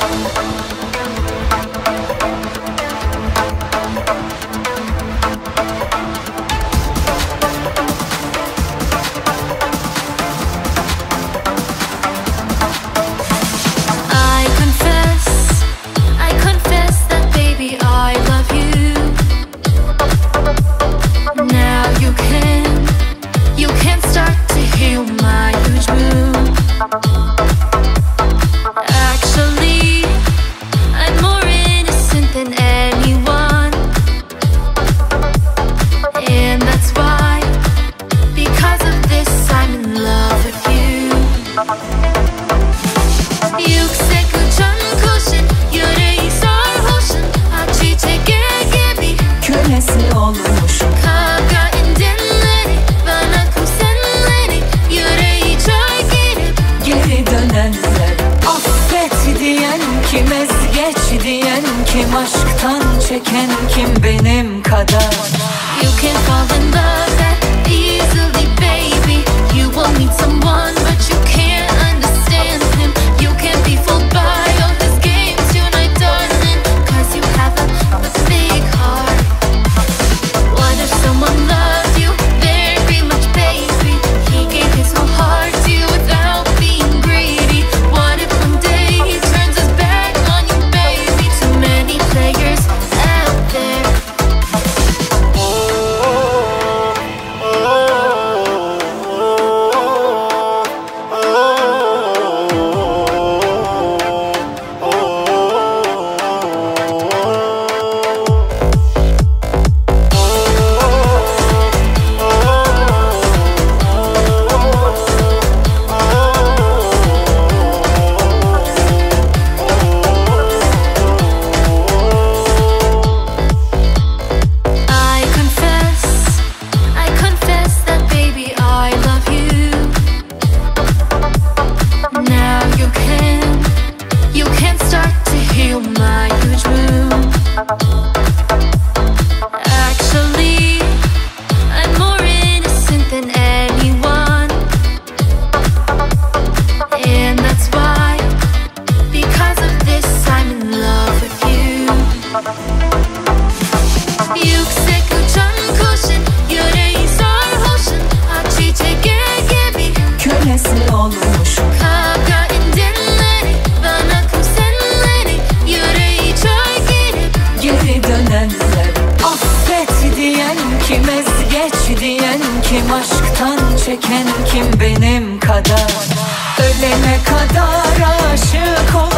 Kim aşktan çeken kim benim kadar? You can fall in love that easily, baby. You will meet someone but you can't understand him. You can't be fooled by all his games tonight, darling, cause you have a big heart. What if someone loved you very much, baby? He gave his whole heart to you without being greedy. What if one day he turns his back on you, baby? Too many players out there. I confess that baby I love you. Now you can start to heal my huge wound. Actually, I'm more innocent than anyone, and that's why, because of this, I'm in love with you. Yüksek uçan kuşun yüreği sarhoşun, acı çeke gibi Kölesi olmuşum. kavganın dinleri, bana kuzenleri, yüreği çay girip Geri dönenler, affet diyen kim, ezgeç diyen kim, aşktan çeken kim benim kadar? Ölene kadar aşık ol.